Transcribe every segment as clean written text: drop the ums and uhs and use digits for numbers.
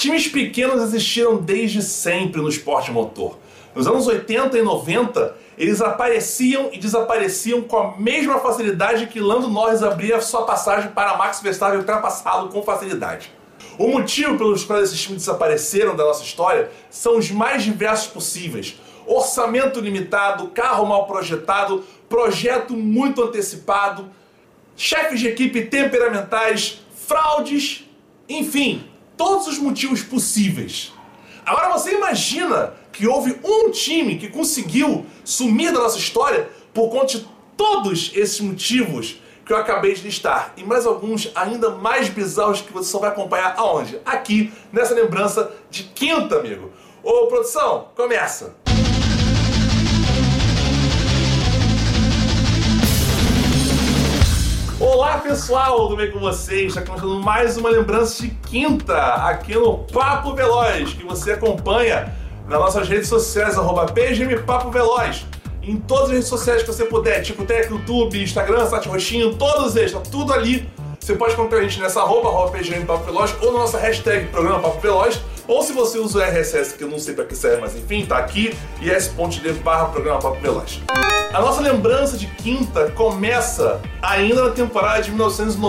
Times pequenos existiram desde sempre no esporte motor. Nos anos 80 e 90, eles apareciam e desapareciam com a mesma facilidade que Lando Norris abria sua passagem para Max Verstappen ultrapassá-lo com facilidade. O motivo pelos quais esses times desapareceram da nossa história são os mais diversos possíveis. Orçamento limitado, carro mal projetado, projeto muito antecipado, chefes de equipe temperamentais, fraudes, enfim, todos os motivos possíveis. Agora você imagina que houve um time que conseguiu sumir da nossa história por conta de todos esses motivos que eu acabei de listar. E mais alguns ainda mais bizarros que você só vai acompanhar aonde? Aqui, nessa lembrança de quinta, amigo. Ô, produção, começa! Olá pessoal, tudo bem com vocês? Está começando mais uma lembrança de quinta aqui no Papo Veloz, que você acompanha nas nossas redes sociais, @PGMPapoVeloz, em todas as redes sociais que você puder, TikTok, YouTube, Instagram, Site Roxinho, todos eles, tá tudo ali. Você pode encontrar a gente nessa @PGMPapoVeloz ou na nossa hashtag Programa Papo Veloz, ou se você usa o RSS, que eu não sei para que serve, mas enfim, tá aqui, is.d/Programa Papo Veloz. A nossa lembrança de quinta começa ainda na temporada de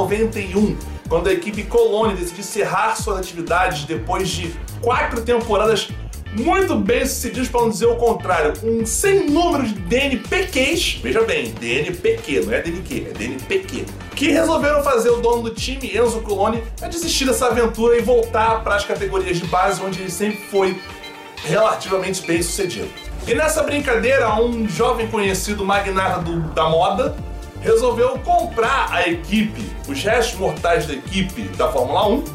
1991, quando a equipe Colônia decidiu encerrar suas atividades depois de 4 temporadas muito bem sucedidas, para não dizer o contrário, um sem número de DNPQs, veja bem, DNPQ, não é DNQ, é DNPQ, que resolveram fazer o dono do time, Enzo Coloni, a desistir dessa aventura e voltar para as categorias de base, onde ele sempre foi relativamente bem sucedido. E nessa brincadeira, um jovem conhecido magnata da moda resolveu comprar a equipe, os restos mortais da equipe da Fórmula 1,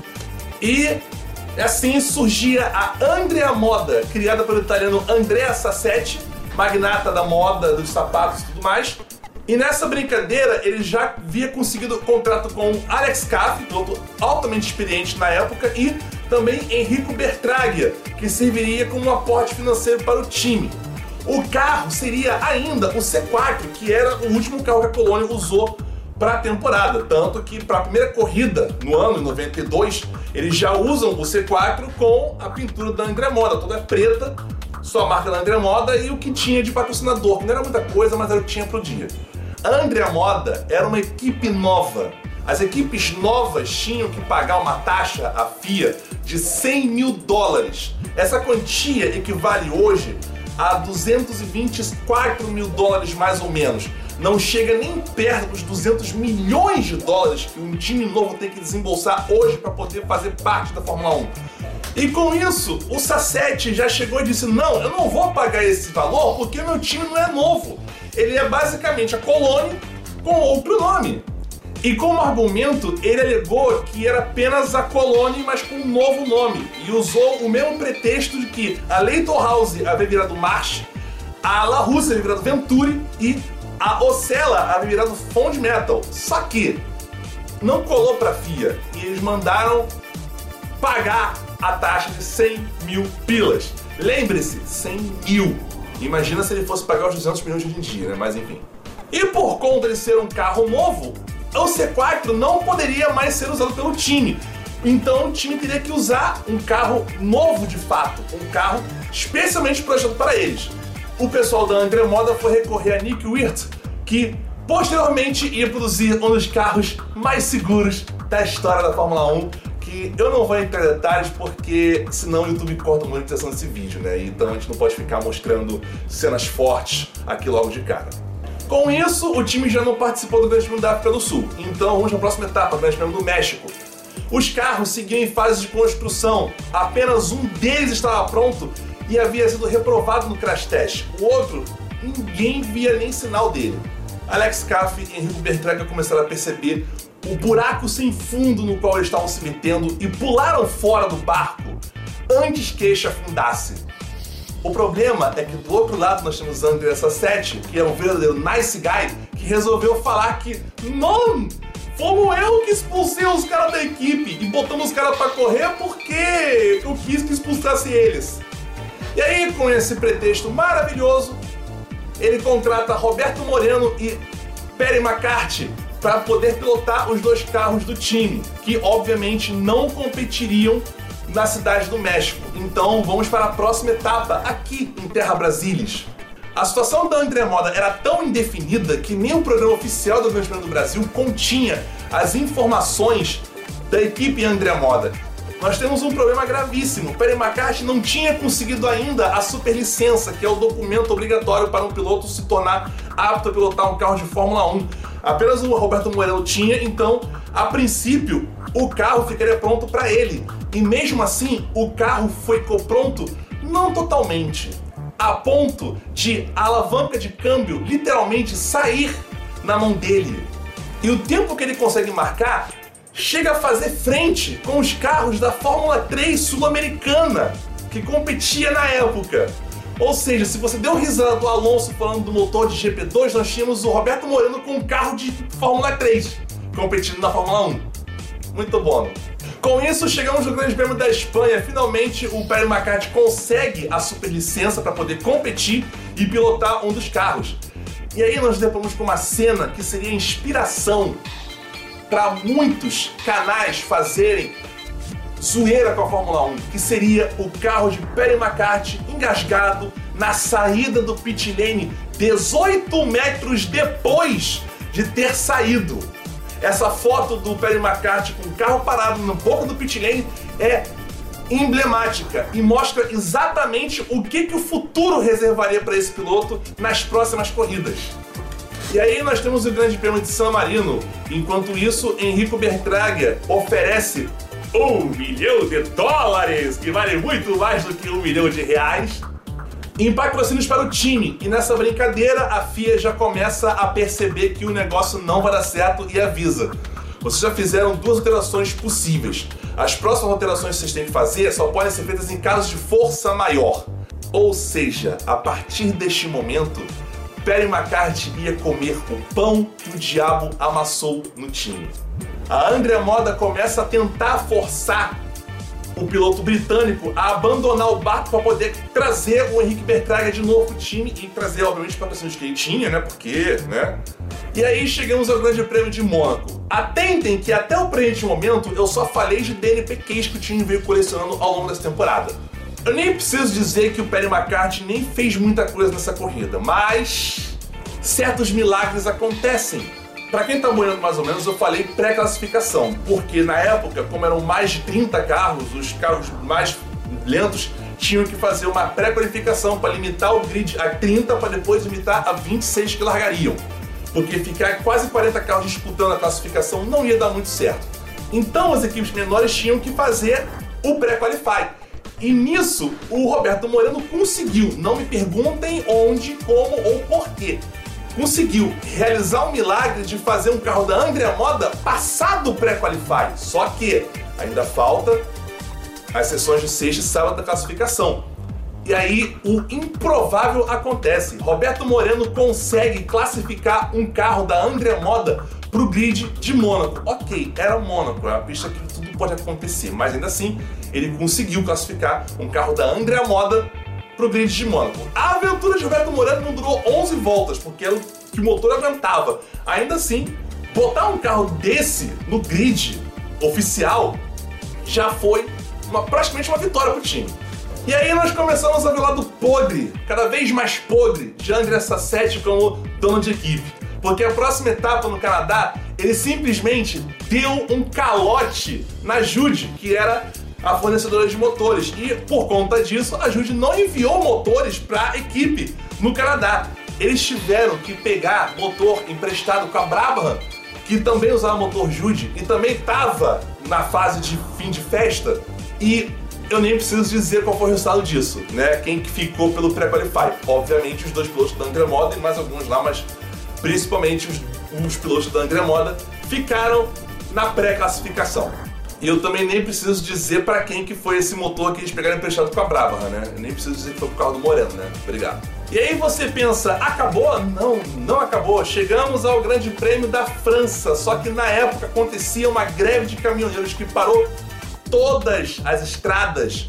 e assim surgia a Andrea Moda, criada pelo italiano Andrea Sassetti, magnata da moda, dos sapatos e tudo mais. E nessa brincadeira ele já havia conseguido contrato com Alex Caff, piloto altamente experiente na época, e também Enrico Bertraglia, que serviria como um aporte financeiro para o time. O carro seria ainda o C4, que era o último carro que a Colônia usou para a temporada, tanto que para a primeira corrida no ano, em 92, eles já usam o C4 com a pintura da Andrea Moda, toda preta, só a marca da Andrea Moda e o que tinha de patrocinador, que não era muita coisa, mas era o que tinha pro dia. A Andrea Moda era uma equipe nova. As equipes novas tinham que pagar uma taxa à FIA de $100 mil. Essa quantia equivale hoje a $224 mil mais ou menos. Não chega nem perto dos $200 milhões que um time novo tem que desembolsar hoje para poder fazer parte da Fórmula 1. E com isso, o Sassetti já chegou e disse: não, eu não vou pagar esse valor porque meu time não é novo. Ele é basicamente a Colônia com outro nome. E como argumento, ele alegou que era apenas a Colônia, mas com um novo nome. E usou o mesmo pretexto de que a Leighton House havia virado March, a La Russa havia virado Venturi e a Ocella havia virado Fond Metal. Só que não colou para a FIA e eles mandaram pagar a taxa de $100 mil. Lembre-se, 100 mil. Imagina se ele fosse pagar os 200 milhões de hoje em dia, né? Mas enfim. E por conta de ser um carro novo, o C4 não poderia mais ser usado pelo time. Então o time teria que usar um carro novo de fato, um carro especialmente projetado para eles. O pessoal da Andrea Moda foi recorrer a Nick Wirth, que posteriormente ia produzir um dos carros mais seguros da história da Fórmula 1, que eu não vou entrar em detalhes porque senão o YouTube corta a monetização desse vídeo, né? Então a gente não pode ficar mostrando cenas fortes aqui logo de cara. Com isso, o time já não participou do Grande Prêmio da África do Sul, então vamos para a próxima etapa, o Grande Prêmio do México. Os carros seguiam em fase de construção, apenas um deles estava pronto e havia sido reprovado no crash test. O outro, ninguém via nem sinal dele. Alex Caff e Enrico Bertraglia começaram a perceber o buraco sem fundo no qual eles estavam se metendo e pularam fora do barco antes que este afundasse. O problema é que do outro lado nós temos Andrea Sassetti, que é um verdadeiro nice guy, que resolveu falar que não, fomos eu que expulsei os caras da equipe e botamos os caras pra correr porque eu quis que expulsasse eles. E aí, com esse pretexto maravilhoso, ele contrata Roberto Moreno e Perry McCarthy para poder pilotar os dois carros do time, que obviamente não competiriam na cidade do México. Então vamos para a próxima etapa, aqui em Terra Brasília. A situação da André Moda era tão indefinida que nem o programa oficial do Grande Prêmio do Brasil continha as informações da equipe André Moda. Nós temos um problema gravíssimo. Perry McCarthy não tinha conseguido ainda a superlicença, que é o documento obrigatório para um piloto se tornar apto a pilotar um carro de Fórmula 1. Apenas o Roberto Moreno tinha, então, a princípio, o carro ficaria pronto para ele. E mesmo assim, o carro foi pronto não totalmente, a ponto de a alavanca de câmbio literalmente sair na mão dele. E o tempo que ele consegue marcar chega a fazer frente com os carros da Fórmula 3 sul-americana, que competia na época. Ou seja, se você deu risada do Alonso falando do motor de GP2, nós tínhamos o Roberto Moreno com um carro de Fórmula 3, competindo na Fórmula 1. Muito bom. Com isso, chegamos no Grande Prêmio da Espanha. Finalmente, o Perry McCarthy consegue a superlicença para poder competir e pilotar um dos carros. E aí nós deparamos com uma cena que seria inspiração para muitos canais fazerem zoeira com a Fórmula 1, que seria o carro de Perry McCarthy engasgado na saída do pit lane 18 metros depois de ter saído. Essa foto do Perry McCarthy com o carro parado na boca do pit lane é emblemática e mostra exatamente o que o futuro reservaria para esse piloto nas próximas corridas. E aí nós temos o Grande Prêmio de San Marino. Enquanto isso, Enrico Bertraglia oferece $1 milhão, que vale muito mais do que R$1 milhão, em patrocínios para o time. E nessa brincadeira, a FIA já começa a perceber que o negócio não vai dar certo e avisa: vocês já fizeram 2 alterações possíveis. As próximas alterações que vocês têm que fazer só podem ser feitas em casos de força maior. Ou seja, a partir deste momento, Perry McCarthy ia comer o pão que o diabo amassou no time. A André Moda começa a tentar forçar o piloto britânico a abandonar o barco para poder trazer o Henrique Bertraglia de novo pro time e trazer, obviamente, os patrocínios que ele tinha, né? Porque, né? E aí chegamos ao Grande Prêmio de Mônaco. Atentem que até o presente momento eu só falei de DNP Case que o time veio colecionando ao longo dessa temporada. Eu nem preciso dizer que o Perry McCarthy nem fez muita coisa nessa corrida, mas certos milagres acontecem. Para quem tá boiando mais ou menos, eu falei pré-classificação, porque na época, como eram mais de 30 carros, os carros mais lentos tinham que fazer uma pré-qualificação para limitar o grid a 30 para depois limitar a 26 que largariam. Porque ficar quase 40 carros disputando a classificação não ia dar muito certo. Então as equipes menores tinham que fazer o pré-qualify. E nisso o Roberto Moreno conseguiu. Não me perguntem onde, como ou porquê. Conseguiu realizar o milagre de fazer um carro da André Moda passar do pré-qualify. Só que ainda falta as sessões de sexta e sábado da classificação. E aí o improvável acontece. Roberto Moreno consegue classificar um carro da André Moda pro grid de Mônaco. Ok, era Mônaco, é uma pista que tudo pode acontecer, mas ainda assim ele conseguiu classificar um carro da André Moda pro grid de Mônaco. A aventura de Roberto Moreno não durou 11 voltas, porque era o que o motor aguentava. Ainda assim, botar um carro desse no grid oficial já foi praticamente uma vitória pro time. E aí nós começamos a ver o lado podre, cada vez mais podre, de André Sassetti como dono de equipe. Porque a próxima etapa no Canadá, ele simplesmente deu um calote na Jude, que era a fornecedora de motores. E por conta disso, a Jude não enviou motores para a equipe no Canadá. Eles tiveram que pegar motor emprestado com a Brabham, que também usava motor Jude e também estava na fase de fim de festa. E eu nem preciso dizer qual foi o resultado disso, né? Quem que ficou pelo pré-qualify. Obviamente os dois pilotos da André Moda e mais alguns lá, mas principalmente os pilotos da André Moda ficaram na pré-classificação. E eu também nem preciso dizer para quem que foi esse motor que eles pegaram emprestado com a Brabham, né? Eu nem preciso dizer que foi pro carro do Moreno, né? Obrigado. E aí você pensa, acabou? Não, não acabou. Chegamos ao Grande Prêmio da França, só que na época acontecia uma greve de caminhoneiros que parou todas as estradas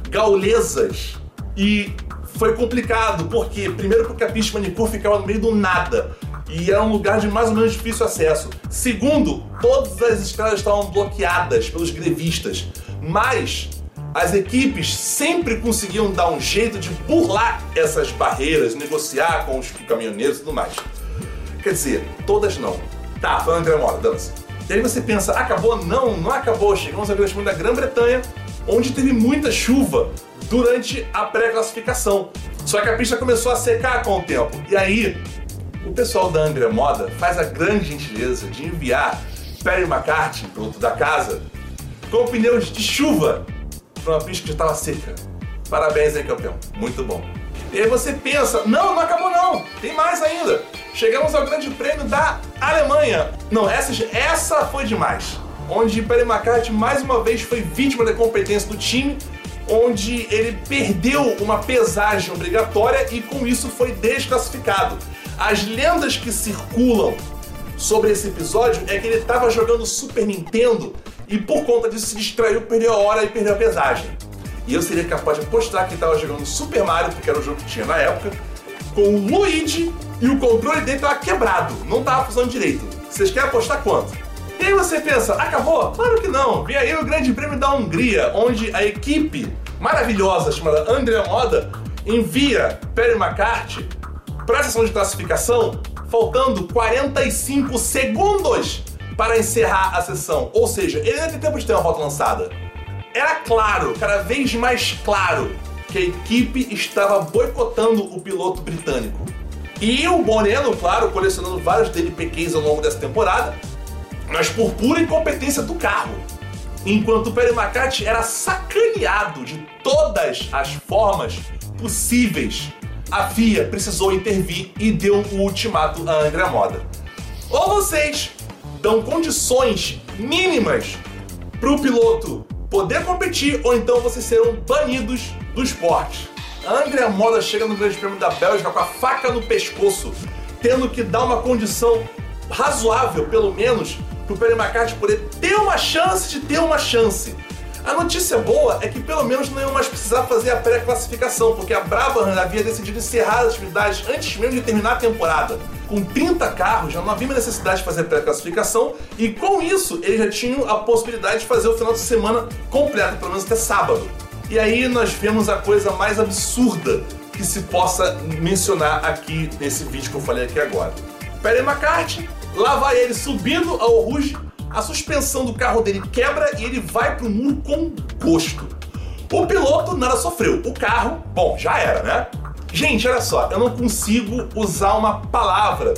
gaulesas. E foi complicado, por quê? Primeiro porque a pista de manicure ficava no meio do nada e era um lugar de mais ou menos difícil acesso. Segundo, todas as estradas estavam bloqueadas pelos grevistas. Mas as equipes sempre conseguiam dar um jeito de burlar essas barreiras, negociar com os caminhoneiros e tudo mais. Quer dizer, todas não. Tá, foi uma André Moda, dane-se. E aí você pensa, acabou? Não, não acabou. Chegamos ao Grande Prêmio da Grã-Bretanha, onde teve muita chuva durante a pré-classificação. Só que a pista começou a secar com o tempo. E aí, o pessoal da André Moda faz a grande gentileza de enviar Perry McCarthy, piloto da casa, com pneus de chuva para uma pista que já estava seca. Parabéns aí, campeão. Muito bom. E aí você pensa, não, não acabou não. Tem mais ainda. Chegamos ao Grande Prêmio da Alemanha. Não, essa foi demais. Onde Perry McCarthy mais uma vez foi vítima da competência do time, onde ele perdeu uma pesagem obrigatória e com isso foi desclassificado. As lendas que circulam sobre esse episódio é que ele estava jogando Super Nintendo e por conta disso se distraiu, perdeu a hora e perdeu a pesagem. E eu seria capaz de apostar que ele estava jogando Super Mario, porque era o jogo que tinha na época, com o Luigi e o controle dele estava quebrado, não estava funcionando direito. Vocês querem apostar quanto? E aí você pensa, acabou? Claro que não! Vem aí o Grande Prêmio da Hungria, onde a equipe maravilhosa chamada André Moda envia Perry McCarthy para a sessão de classificação, faltando 45 segundos para encerrar a sessão. Ou seja, ele ainda tem tempo de ter uma volta lançada. Era claro, cada vez mais claro, que a equipe estava boicotando o piloto britânico. E o Boneno, claro, colecionando vários DNPQs ao longo dessa temporada, mas por pura incompetência do carro. Enquanto o Perry McCarthy era sacaneado de todas as formas possíveis, a FIA precisou intervir e deu o ultimato a André Moda. Ou vocês dão condições mínimas para o piloto poder competir, ou então vocês serão banidos do esporte. A André Moda chega no Grande Prêmio da Bélgica com a faca no pescoço, tendo que dar uma condição razoável, pelo menos, para o Perry McCarthy poder ter uma chance de ter uma chance. A notícia boa é que pelo menos não iam mais precisar fazer a pré-classificação, porque a Brabham havia decidido encerrar as atividades antes mesmo de terminar a temporada. Com 30 carros, já não havia necessidade de fazer pré-classificação, e com isso eles já tinham a possibilidade de fazer o final de semana completo, pelo menos até sábado. E aí nós vemos a coisa mais absurda que se possa mencionar aqui nesse vídeo que eu falei aqui agora. Perry McCarthy, lá vai ele subindo ao Rouge, a suspensão do carro dele quebra e ele vai pro muro com gosto. O piloto nada sofreu, o carro, bom, já era, né? Gente, olha só, eu não consigo usar uma palavra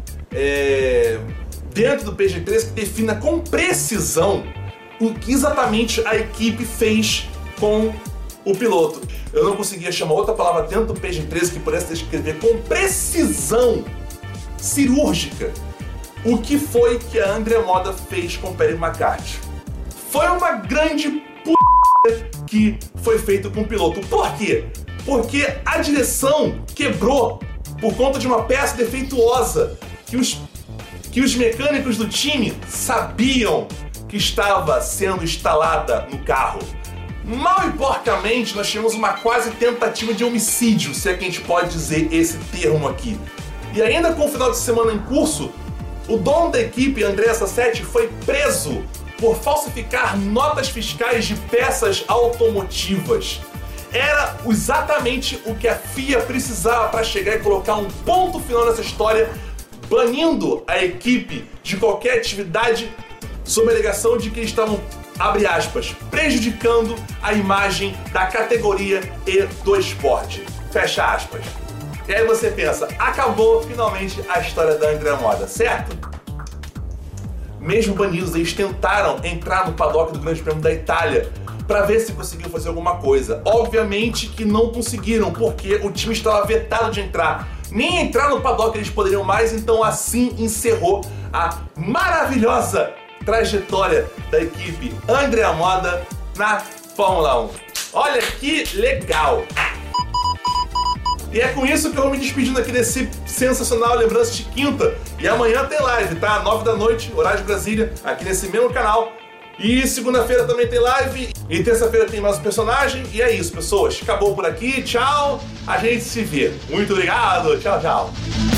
dentro do PG-13 que defina com precisão o que exatamente a equipe fez com o piloto. Eu não conseguia chamar outra palavra dentro do PG-13 que pudesse descrever com precisão cirúrgica o que foi que a André Moda fez com Perry McCarthy. Foi uma grande p*** que foi feito com o piloto. Por quê? Porque a direção quebrou por conta de uma peça defeituosa que os mecânicos do time sabiam que estava sendo instalada no carro. Mal e porcamente, nós tivemos uma quase tentativa de homicídio, se é que a gente pode dizer esse termo aqui. E ainda com o final de semana em curso, o dono da equipe, Andrea Sassetti, foi preso por falsificar notas fiscais de peças automotivas. Era exatamente o que a FIA precisava para chegar e colocar um ponto final nessa história, banindo a equipe de qualquer atividade sob a alegação de que eles estavam, abre aspas, prejudicando a imagem da categoria e do esporte. Fecha aspas. E aí você pensa, acabou finalmente a história da André Moda, certo? Mesmo banidos, eles tentaram entrar no paddock do Grande Prêmio da Itália para ver se conseguiam fazer alguma coisa. Obviamente que não conseguiram, porque o time estava vetado de entrar. Nem entrar no paddock eles poderiam mais, então assim encerrou a maravilhosa trajetória da equipe André Moda na Fórmula 1. Olha que legal! E é com isso que eu vou me despedindo aqui desse sensacional Lembrança de Quinta. E amanhã tem live, tá? 9 da noite, horário de Brasília, aqui nesse mesmo canal. E segunda-feira também tem live. E terça-feira tem mais um personagem. E é isso, pessoas. Acabou por aqui. Tchau. A gente se vê. Muito obrigado. Tchau, tchau.